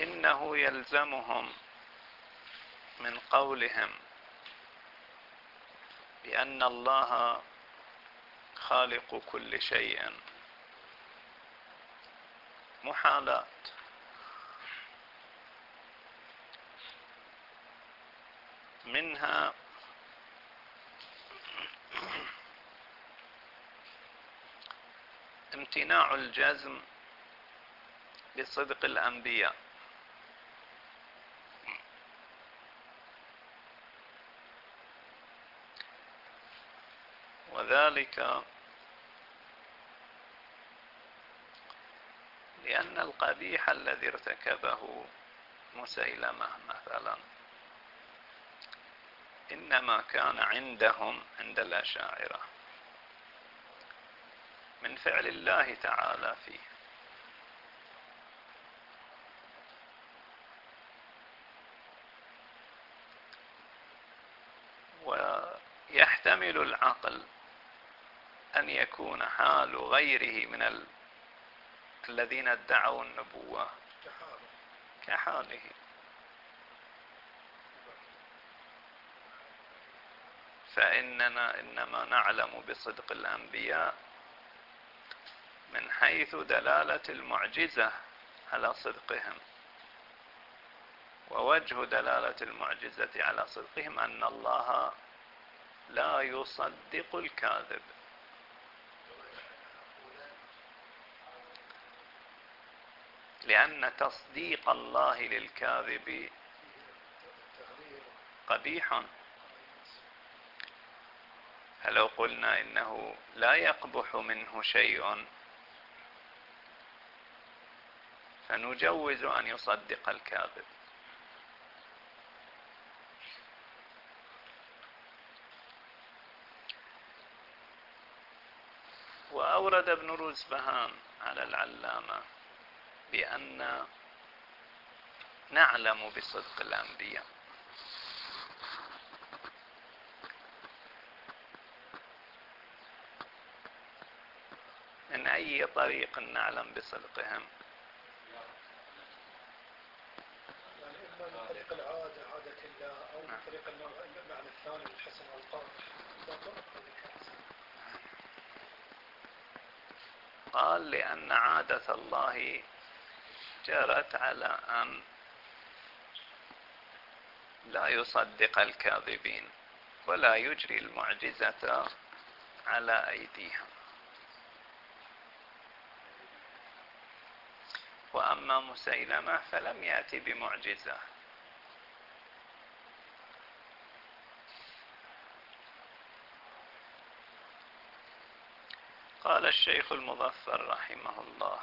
إنه يلزمهم من قولهم بأن الله خالق كل شيء محالات، منها امتناع الجزم بصدق الأنبياء، وذلك لأن القبيح الذي ارتكبه مسيلمة مثلا إنما كان عندهم، عند الأشاعرة، من فعل الله تعالى فيه، ويحتمل العقل أن يكون حال غيره من الذين ادعوا النبوة كحاله، فإننا إنما نعلم بصدق الأنبياء من حيث دلالة المعجزة على صدقهم، ووجه دلالة المعجزة على صدقهم أن الله لا يصدق الكاذب، لأن تصديق الله للكاذب قبيح. فلو قلنا إنه لا يقبح منه شيء فنجوز أن يصدق الكاذب. وأورد ابن روزبهان على العلامة بأن نعلم بصدق الأنبياء، من أي طريق نعلم بصدقهم؟ يعني إما من طريق العادة، عادة الله، أو من طريق المعنى الثاني الحسن والقبح. قال لأن عادة الله جرت على أن لا يصدق الكاذبين ولا يجري المعجزة على أيديهم. وأما مسيلمة فلم يأتي بمعجزة، قال الشيخ المظفر رحمه الله: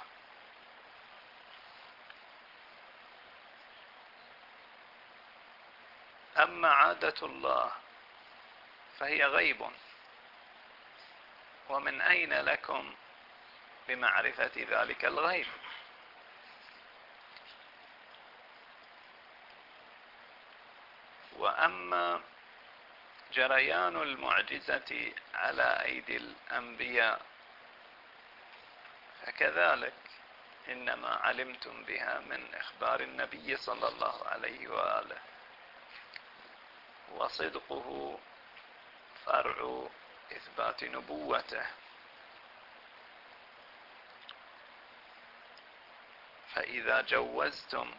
أما عادة الله فهي غيب، ومن أين لكم بمعرفة ذلك الغيب؟ وأما جريان المعجزة على أيدي الأنبياء فكذلك إنما علمتم بها من إخبار النبي صلى الله عليه وآله، وصدقه فرع إثبات نبوته. فإذا جوزتم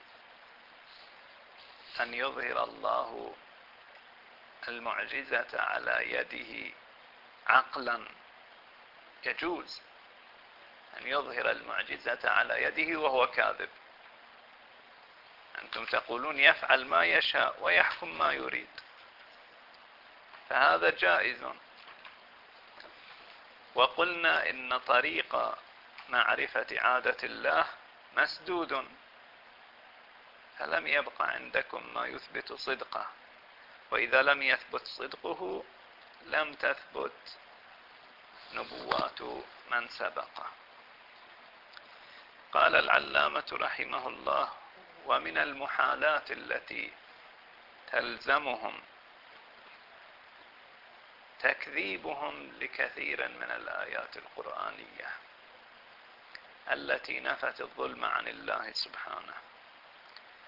أن يظهر الله المعجزة على يده عقلا، يجوز أن يظهر المعجزة على يده وهو كاذب. أنتم تقولون يفعل ما يشاء ويحكم ما يريد، فهذا جائز. وقلنا إن طريق معرفة عادة الله مسدود، فلم يبق عندكم ما يثبت صدقه، وإذا لم يثبت صدقه لم تثبت نبوات من سبقه. قال العلامة رحمه الله: ومن المحالات التي تلزمهم تكذيبهم لكثير من الآيات القرآنية التي نفت الظلم عن الله سبحانه،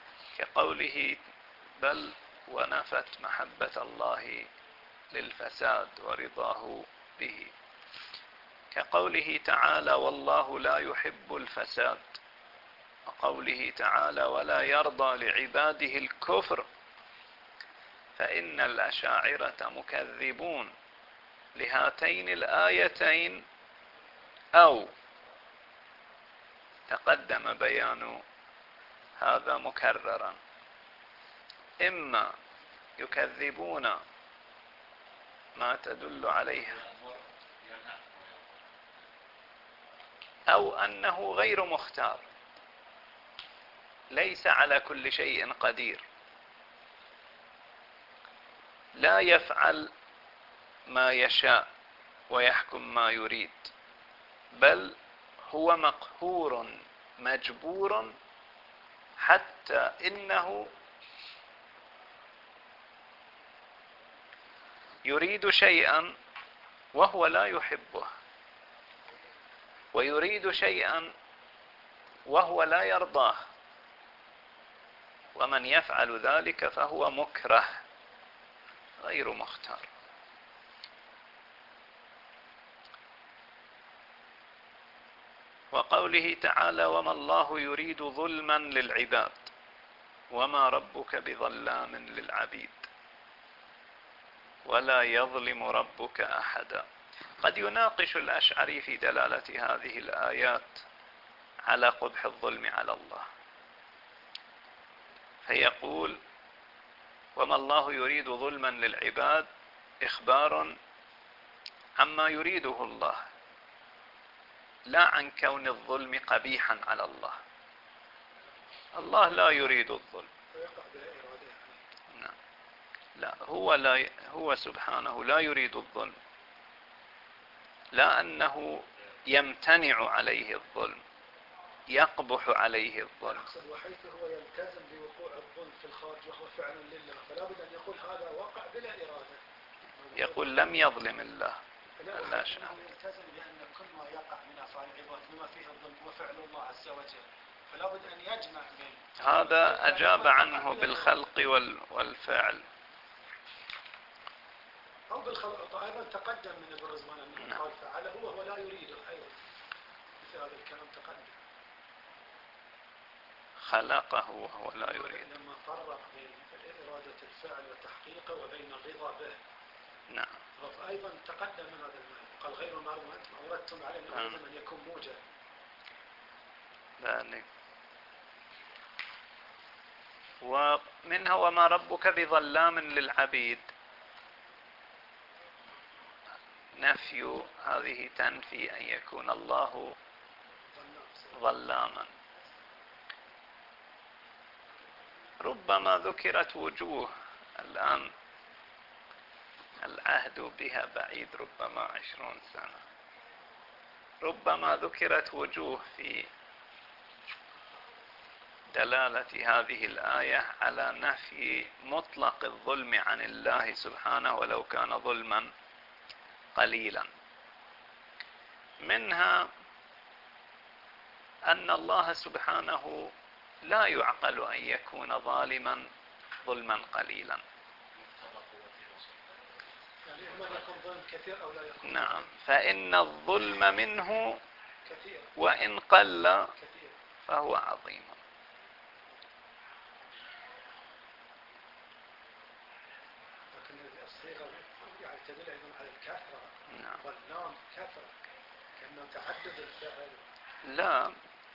كقوله بل ونفت محبة الله للفساد ورضاه به، كقوله تعالى والله لا يحب الفساد، وقوله تعالى ولا يرضى لعباده الكفر، فإن الأشاعرة مكذبون لهاتين الآيتين، أو تقدم بيان هذا مكررا، إما يكذبون ما تدل عليه أو أنه غير مختار، ليس على كل شيء قدير، لا يفعل ما يشاء ويحكم ما يريد، بل هو مقهور مجبور، حتى إنه يريد شيئا وهو لا يحبه، ويريد شيئا وهو لا يرضاه، ومن يفعل ذلك فهو مكره غير مختار. وقوله تعالى وما الله يريد ظلما للعباد وما ربك بظلام للعبيد ولا يظلم ربك أحدا. قد يناقش الأشعري في دلالة هذه الآيات على قبح الظلم على الله، فيقول وما الله يريد ظلما للعباد إخبار عما يريده الله، لا عن كون الظلم قبيحا على الله. الله لا يريد الظلم، لا هو سبحانه لا يريد الظلم، لا أنه يمتنع عليه الظلم، يقبح عليه الظلم. وحيث هو يلتزم بوقوع الظلم في الخارج وهو فعل لله، فلا بد أن يقول هذا وقع بلا إرادة. يقول لم يظلم الله، لا شك. يلتزم بأن كل ما يقع من أفعال العباد بما فيه الظلم هو فعل الله عز وجل، فلا بد أن يجمع بين هذا أجاب عنه بالخلق والفعل. أو بالخلق أيضا تقدم من ابن رزمان أنه قال فعله وهو لا يريده أيضا، مثل هذا الكلام تقدم. خلقه وهو لا يريد. لما فرق بين إرادة الفعل وتحقيقه وبين الرضا به. نعم. أيضا تقدم من هذا المعنى، قال غير ما أنتم أوردتم عليه أنه لازم أن يكون موجب. ذلك. ومنها وما ربك بظلام للعبيد، نفي هذه تنفي أن يكون الله ظلاما. ربما ذكرت وجوه الآن العهد بها بعيد، ربما 20 سنة، ربما ذكرت وجوه في دلالة هذه الآية على نفي مطلق الظلم عن الله سبحانه ولو كان ظلما قليلا. منها أن الله سبحانه لا يعقل أن يكون ظالما ظلما قليلا. يعني إما يكون ظلم كثير أو لا يكون. نعم، فإن الظلم منه وإن قل فهو عظيم. لكن الصيغة يعني تدل أيضا على الكثرة. نعم. ظلام كثرة كأنه تعدد الفعل. لا،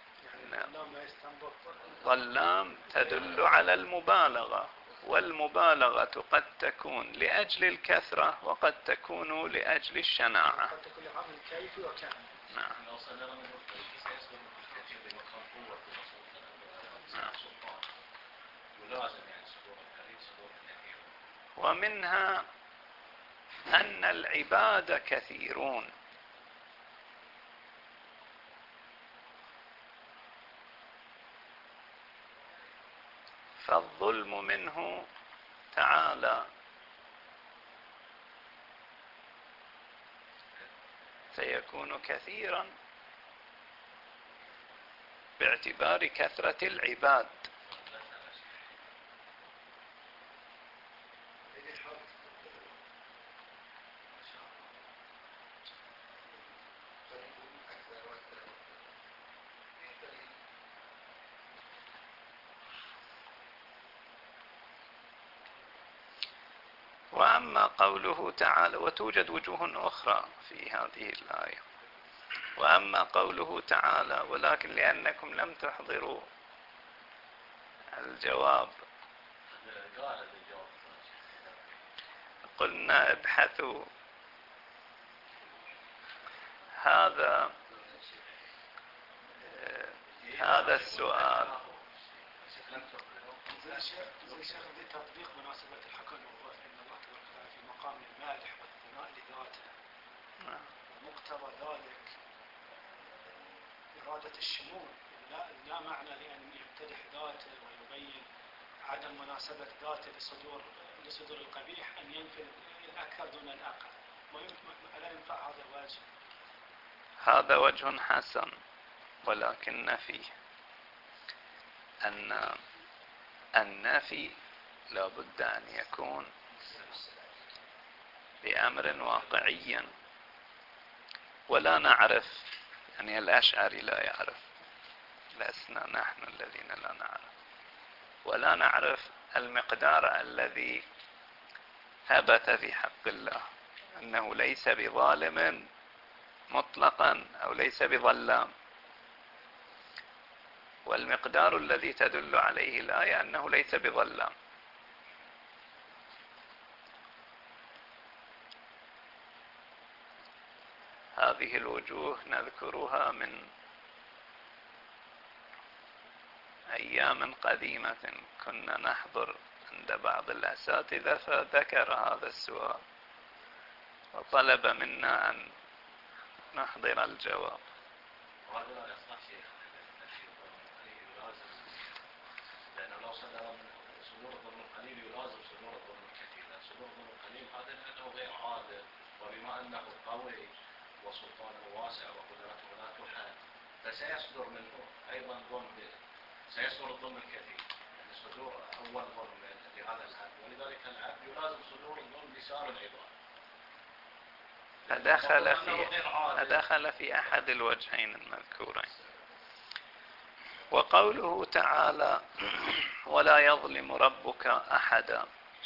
ظلام تدل على المبالغة، والمبالغة قد تكون لأجل الكثرة وقد تكون لأجل الشناعة. قد تكون لعامل كيفي وكامل. نعم. ومنها أن العباد كثيرون، فالظلم منه تعالى سيكون كثيرا باعتبار كثرة العباد. وأما قوله تعالى وتوجد وجوه أخرى في هذه الآية. وأما قوله تعالى ولكن لأنكم لم تحضروا الجواب قلنا ابحثوا هذا السؤال. زي شيخ تطبيق مناسبة الحكم والوضع ان الله تبارك وتعالى في مقام المادح والثناء لذاته، ومقتضى ذلك إرادة الشمول، لا معنى لأن يمتدح ذاته ويبين عدم مناسبة ذاته لصدور القبيح أن ينفي الأكثر دون الأقل. ألا ينفع هذا الوجه؟ هذا وجه حسن، ولكن فيه أن النفي لا بد أن يكون بأمر واقعي، ولا نعرف، يعني الأشعري لا يعرف، لسنا نحن الذين لا نعرف، ولا نعرف المقدار الذي ثبت في حق الله أنه ليس بظالم مطلقا أو ليس بظلام، والمقدار الذي تدل عليه الآية أنه ليس بظلام. هذه الوجوه نذكرها من أيام قديمة، كنا نحضر عند بعض الأساتذة فذكر هذا السؤال وطلب منا أن نحضر الجواب. لأنه لو صدر من صدور الظلم القليل يلازم صدور الظلم الكثير، لأن صدور الظلم القليل هذا لأنه غير عادل، وبما أنه قوي وسلطانه واسع وقدرته لا تحد فسيصدر منه أيضا ظلم، سيصدر الظلم الكثير، يعني صدور أول ظلم لهذا العبد، ولذلك العبد يلازم صدور الظلم لسائر العباد. فدخل في أحد الوجهين المذكورين. وقوله تعالى ولا يظلم ربك أحدا،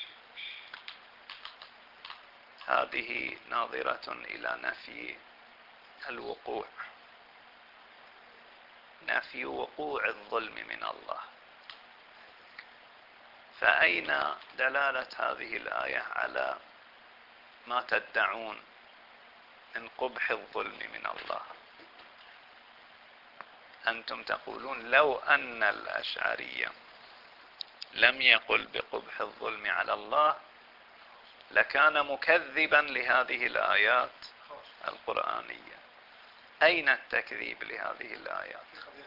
هذه ناظرة إلى نفي الوقوع، نفي وقوع الظلم من الله. فأين دلالة هذه الآية على ما تدعون من قبح الظلم من الله؟ أنتم تقولون لو أن الأشعري لم يقل بقبح الظلم على الله لكان مكذبا لهذه الآيات القرآنية. أين التكذيب لهذه الآيات؟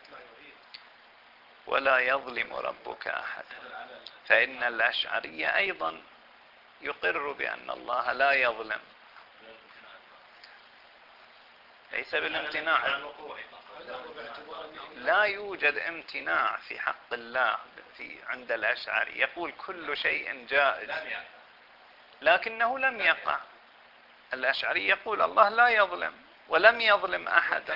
ولا يظلم ربك أحد، فإن الأشعري أيضا يقر بأن الله لا يظلم، ليس بالامتناع، لا يوجد امتناع في حق الله عند الأشعري، يقول كل شيء جائز لكنه لم يقع. الأشعري يقول الله لا يظلم ولم يظلم أحدا.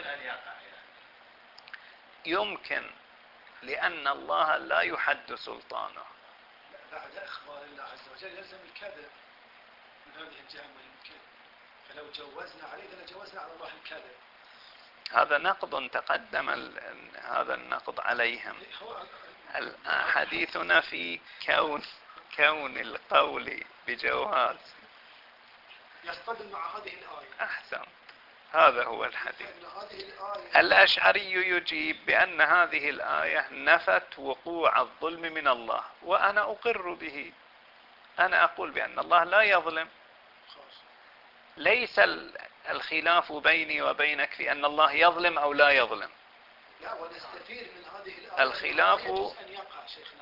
يمكن، لأن الله لا يحد سلطانه. بعد إخبار الله عز وجل يلزم الكذب من هذه الجهة، ما يمكن، فلو جوزنا عليه لجوزنا على الله الكذب. هذا نقد تقدم هذا النقد عليهم. حديثنا في كون القول بجواز يصطدم مع هذه الآية. أحسن، هذا هو الحديث. الأشعري يجيب بأن هذه الآية نفت وقوع الظلم من الله، وأنا أقر به، أنا أقول بأن الله لا يظلم. ليس الخلاف بيني وبينك في أن الله يظلم أو لا يظلم. لا، ونستفيد من هذه الآية الخلاف أن يقع شيخنا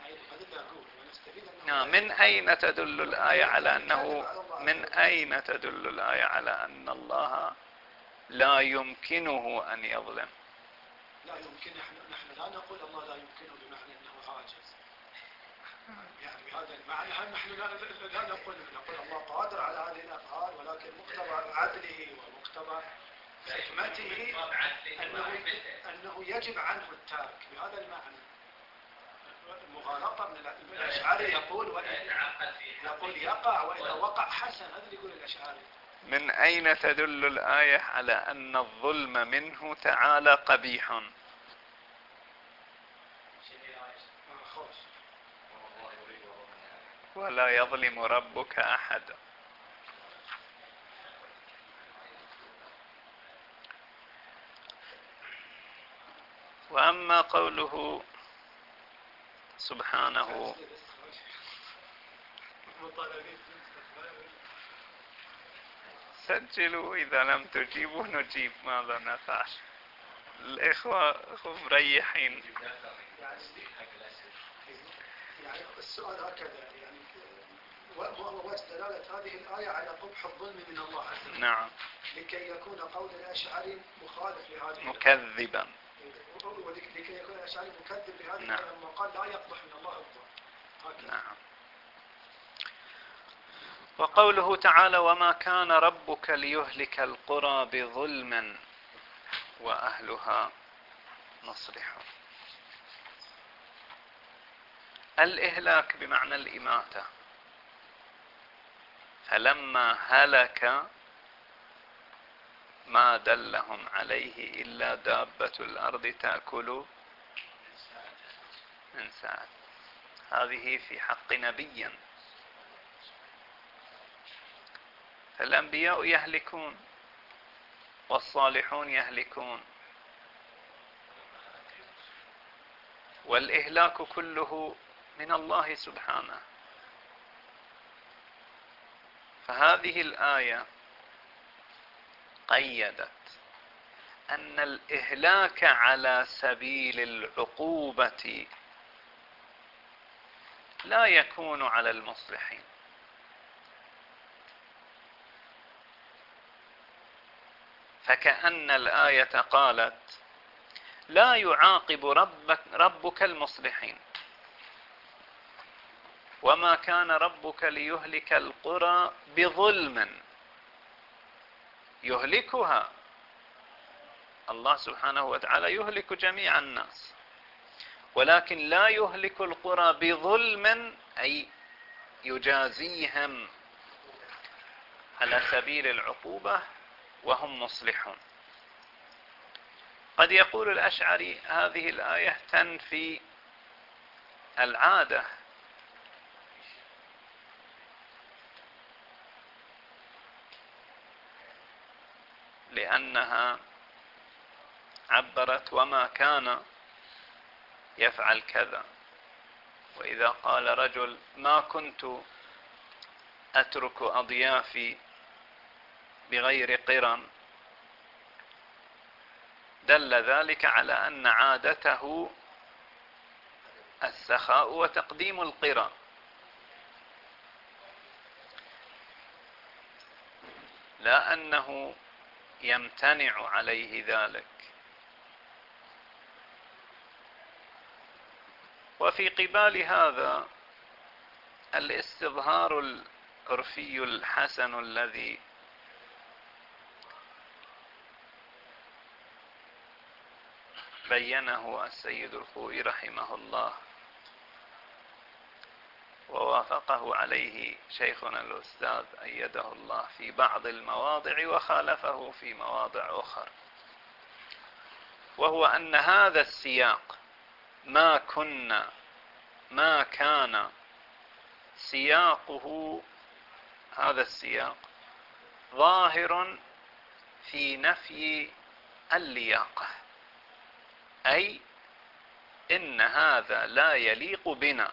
من أين تدل الآية على أنه أين تدل الآية على أن الله لا يمكنه أن يظلم؟ لا يمكن، نحن لا نقول الله لا يمكنه بمعنى أنه عاجز، يعني بهذا المعنى نحن لا نقول الله قادر على هذه الأفعال، ولكن مقتضى عدله ومقتضى حكمته أنه يجب عنه الترك، بهذا المعنى. مغالطة من الأشعري يقول يقول يقع وإذا وقع حسن، هذا اللي يقول الأشعري. من أين تدل الآية على أن الظلم منه تعالى قبيح؟ ولا يظلم ربك أحدا. وأما قوله سبحانه سجلوا إذا لم تجيبوا نجيب، ماذا نفعل؟ الإخوة مريحين. يعني السؤال هكذا، يعني وجه دلالة هذه الآية على قبح الظلم من الله عز وجل. نعم. لكي يكون قول الأشعري مخالف لهذه مكذبا. لكي يكون الأشعري مكذب لهذه نعم. لما قال لا يقبح من الله الظلم. نعم. وقوله تعالى وما كان ربك ليهلك القرى بظلم وأهلها مصلحون. الإهلاك بمعنى الإماتة، فلما هلك ما دلهم عليه إلا دابة الأرض تأكل من ساعته. هذه في حق نبي، فالأنبياء يهلكون والصالحون يهلكون، والإهلاك كله من الله سبحانه. فهذه الآية قيدت أن الإهلاك على سبيل العقوبة لا يكون على المصلحين، فكأن الآية قالت لا يعاقب ربك المصلحين، وما كان ربك ليهلك القرى بظلم. يهلكها الله سبحانه وتعالى، يهلك جميع الناس، ولكن لا يهلك القرى بظلم، أي يجازيهم على سبيل العقوبة وهم مصلحون. قد يقول الأشعري هذه الآية تنفي العادة، لأنها عبرت وما كان يفعل كذا. وإذا قال رجل ما كنت أترك أضيافي بغير قرن، دل ذلك على أن عادته السخاء وتقديم القرى، لا أنه يمتنع عليه ذلك. وفي قبال هذا الاستظهار العرفي الحسن الذي بينه السيد الخوئي رحمه الله ووافقه عليه شيخنا الأستاذ أيده الله في بعض المواضع وخالفه في مواضع أخرى، وهو أن هذا السياق ما كان سياقه، هذا السياق ظاهر في نفي اللياقة، أي إن هذا لا يليق بنا،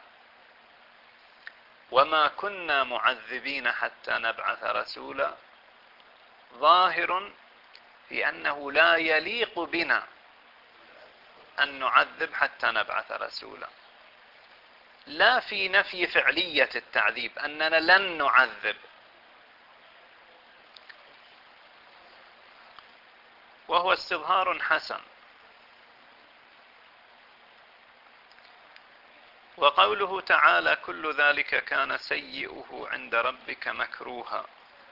وما كنا معذبين حتى نبعث رسولا، ظاهر في أنه لا يليق بنا أن نعذب حتى نبعث رسولا، لا في نفي فعلية التعذيب أننا لن نعذب. وهو استظهار حسن. وقوله تعالى كل ذلك كان سيئه عند ربك مكروها،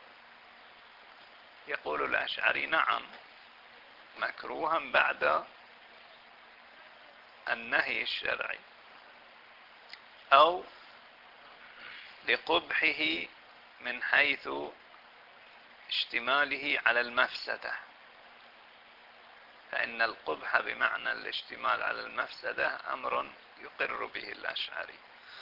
يقول الأشعري نعم مكروها بعد النهي الشرعي، أو لقبحه من حيث اشتماله على المفسدة، فإن القبح بمعنى الاشتمال على المفسدة أمر يقر به الأشعري.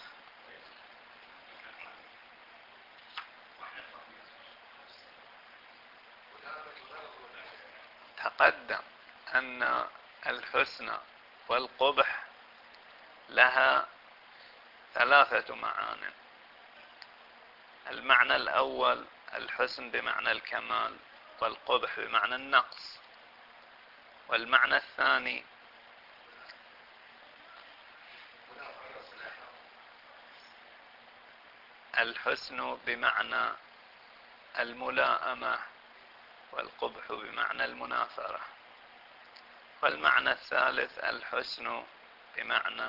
تقدم أن الحسن والقبح لها ثلاثة معان. المعنى الأول الحسن بمعنى الكمال والقبح بمعنى النقص، والمعنى الثاني الحسن بمعنى الملائمة والقبح بمعنى المنافرة، والمعنى الثالث الحسن بمعنى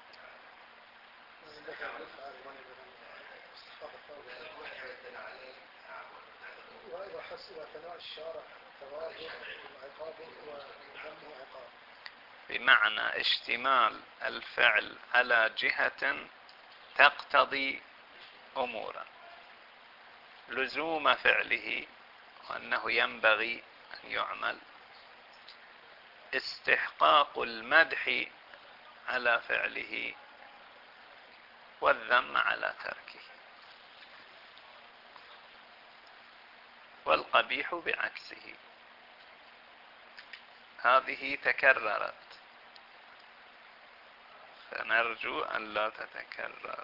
بمعنى اشتمال الفعل على جهة تقتضي أمورا، لزوم فعله وأنه ينبغي أن يعمل، استحقاق المدح على فعله والذم على تركه، والقبيح بعكسه. هذه تكررت، فنرجو أن لا تتكرر.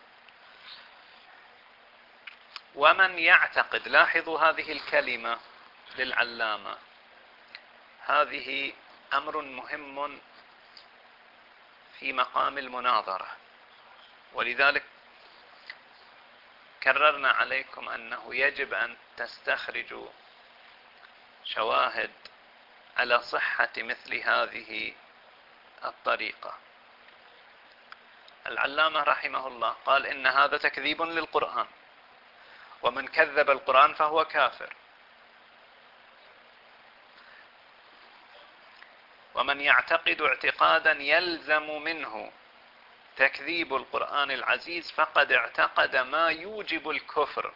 ومن يعتقد، لاحظوا هذه الكلمة للعلامة، هذه أمر مهم في مقام المناظرة، ولذلك كررنا عليكم أنه يجب أن تستخرجوا شواهد على صحة مثل هذه الطريقة. العلامة رحمه الله قال إن هذا تكذيب للقرآن، ومن كذب القرآن فهو كافر. ومن يعتقد اعتقادا يلزم منه تكذيب القرآن العزيز فقد اعتقد ما يوجب الكفر،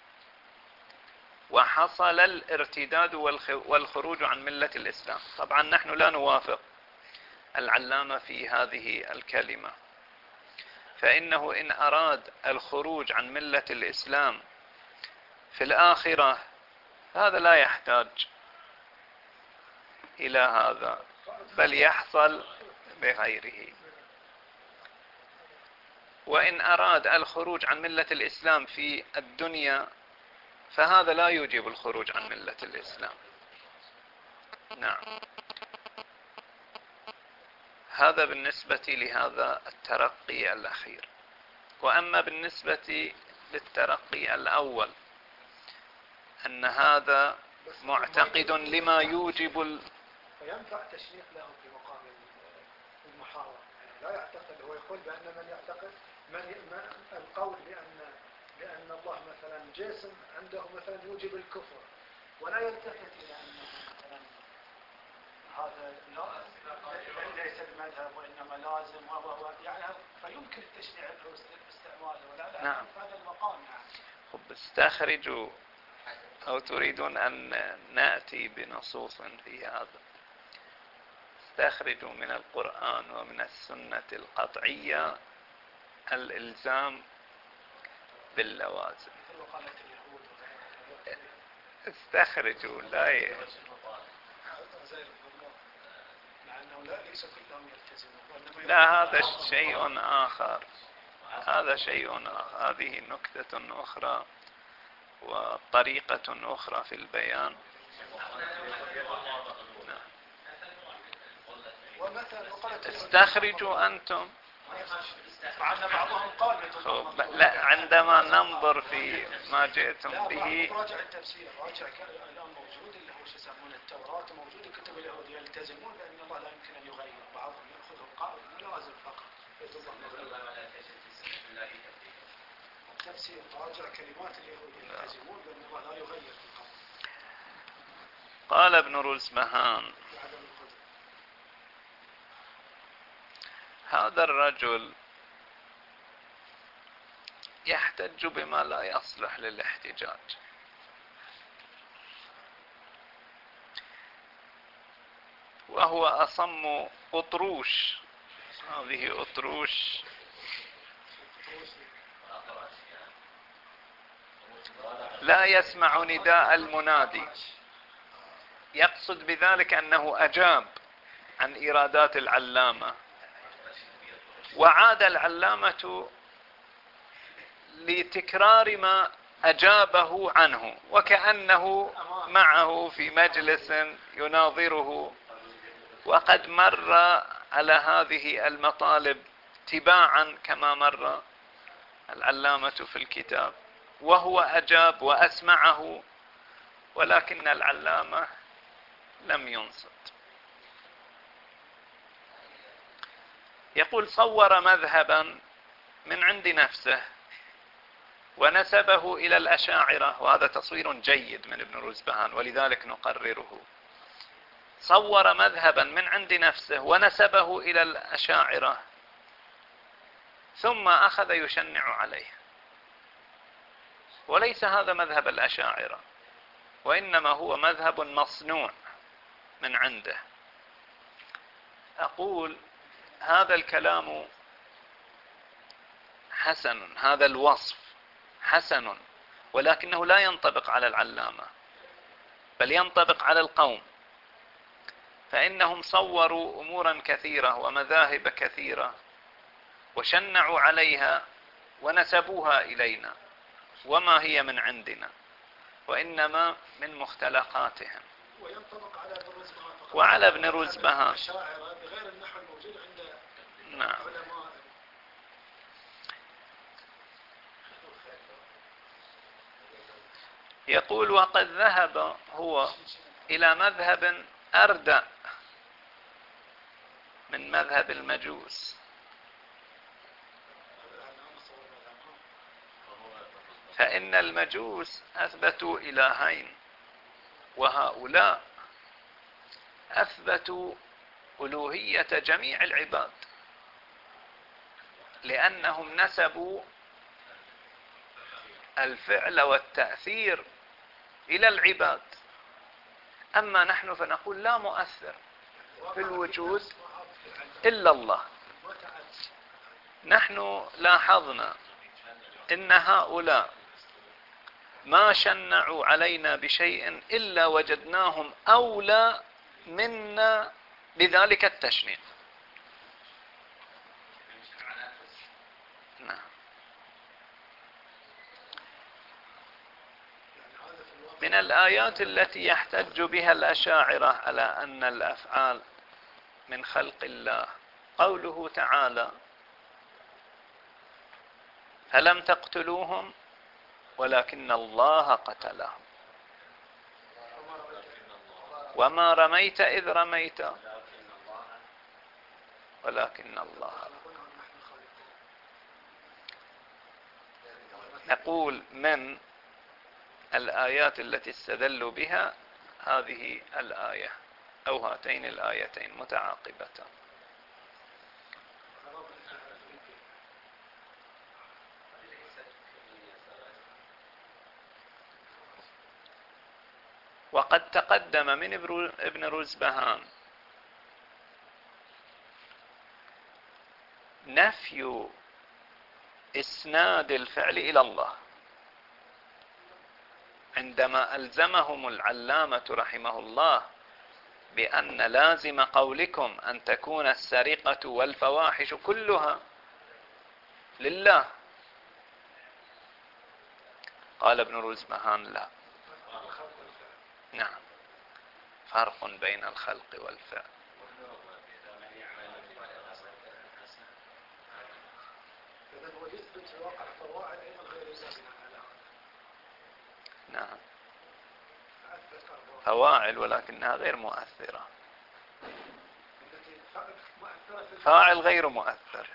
وحصل الارتداد والخروج عن ملة الإسلام. طبعا نحن لا نوافق العلامة في هذه الكلمة، فإنه إن أراد الخروج عن ملة الإسلام في الآخرة هذا لا يحتاج إلى هذا، بل يحصل بغيره. وإن أراد الخروج عن ملة الإسلام في الدنيا فهذا لا يوجب الخروج عن ملة الإسلام. نعم، هذا بالنسبة لهذا الترقي الأخير. وأما بالنسبة للترقي الأول أن هذا معتقد لما يوجب فينفع تشريح له في مقام المحاورة، لا يعتقد، هو يقول بأن من يعتقد القول بأن الله مثلا جسم عنده مثلا يوجب الكفر، ولا يلتفت إلى أن مثلا هذا ليس بمذهب وإنما لازم وهو يعني، فيمكن التشريع له استعماله ولا نعم. في هذا المقام يعني. خب استخرجوا، أو تريدون أن نأتي بنصوص في هذا؟ استخرجوا من القرآن ومن السنة القطعية الإلزام باللوازم. استخرجوا لا هذا شيء آخر، هذا شيء آخر، هذه نكتة أخرى وطريقة أخرى في البيان. استخرجوا أنتم. لا، عندما ننظر في ما جئتم به راجع التفسير، راجع الآن موجود اللي هو شو يسمونه التوراة، موجود الكتب اليهود يلتزمون بأن الله لا يمكن أن يغير، بعضهم يأخذ القائل ملازم فقط. تفسير راجع كلمات اليهود يلتزمون بأن الله لا يغير في القبر. قال ابن رزمهان: هذا الرجل يحتج بما لا يصلح للاحتجاج. وهو أصم أطروش، هذه أطروش لا يسمع نداء المنادي، يقصد بذلك أنه أجاب عن إيرادات العلامة، وعاد العلامة لتكرار ما أجابه عنه، وكأنه معه في مجلس يناظره، وقد مر على هذه المطالب تباعا كما مر العلامة في الكتاب، وهو أجاب وأسمعه، ولكن العلامة لم ينصت. يقول صور مذهبا من عند نفسه ونسبه إلى الأشاعرة، وهذا تصوير جيد من ابن روزبهان ولذلك نقرره. صور مذهبا من عند نفسه ونسبه إلى الأشاعرة، ثم أخذ يشنع عليه، وليس هذا مذهب الأشاعرة، وإنما هو مذهب مصنوع من عنده. أقول هذا الكلام حسن، هذا الوصف حسن، ولكنه لا ينطبق على العلامة، بل ينطبق على القوم، فإنهم صوروا أمورا كثيرة ومذاهب كثيرة وشنعوا عليها ونسبوها إلينا، وما هي من عندنا، وإنما من مختلقاتهم. وينطبق على ابن روزبهان فقط، وعلى ابن روزبهان الأشاعرة بغير النحو الموجود عند نعم. علماء. يقول وقد ذهب هو إلى مذهب أردأ من مذهب المجوس، فإن المجوس أثبتوا إلهين، وهؤلاء أثبتوا ألوهية جميع العباد، لأنهم نسبوا الفعل والتأثير إلى العباد. أما نحن فنقول لا مؤثر في الوجود إلا الله. نحن لاحظنا إن هؤلاء ما شنعوا علينا بشيء إلا وجدناهم أولى منا بذلك التشنيع. نعم. من الآيات التي يحتج بها الأشاعرة على أن الأفعال من خلق الله قوله تعالى فلم تقتلوهم ولكن الله قتلهم وما رميت إذ رميت ولكن الله. نقول من الآيات التي استدلوا بها هذه الآية أو هاتين الآيتين متعاقبتان. وقد تقدم من ابن روزبهان نفي إسناد الفعل إلى الله، عندما ألزمهم العلامة رحمه الله بأن لازم قولكم أن تكون السرقة والفواحش كلها لله. قال ابن روزبهان لا، نعم، فرق بين الخلق والفعل. نعم، فواعل ولكنها غير مؤثرة، فاعل غير مؤثر.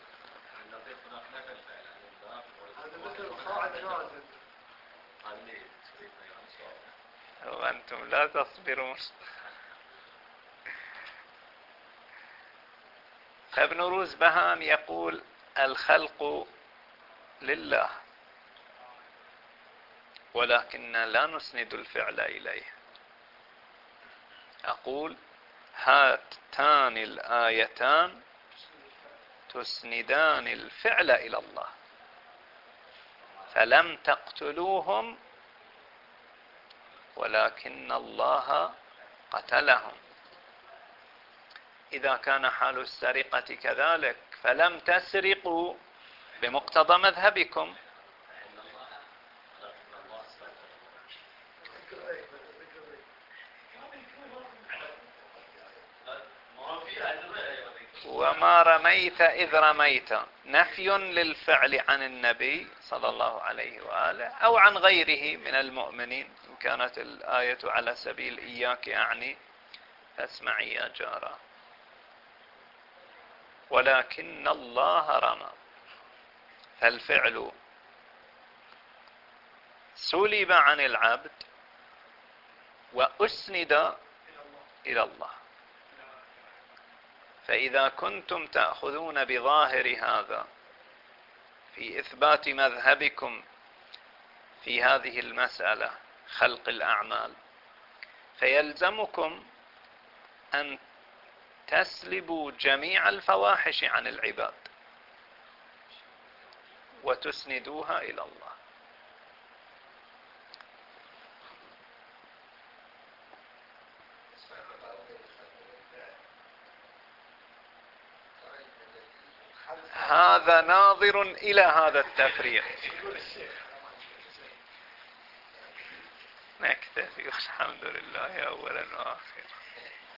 وأنتم لا تصبرون. فابن روزبهان يقول الخلق لله، ولكن لا نسند الفعل إليه. أقول هاتان الآيتان تسندان الفعل إلى الله، فلم تقتلوهم ولكن الله قتلهم. إذا كان حال السرقة كذلك فلم تسرقوا بمقتضى مذهبكم. وما رميت إذ رميت نفي للفعل عن النبي صلى الله عليه وآله أو عن غيره من المؤمنين، إن كانت الآية على سبيل إياك أعني فاسمعي يا جارة. ولكن الله رمى، فالفعل سلب عن العبد وأسند إلى الله. فإذا كنتم تأخذون بظاهر هذا في إثبات مذهبكم في هذه المسألة خلق الأعمال، فيلزمكم أن تسلبوا جميع الفواحش عن العباد وتسندوها إلى الله. هذا ناظر إلى هذا التفريق. نكتفي، والحمد لله أولا وآخرا.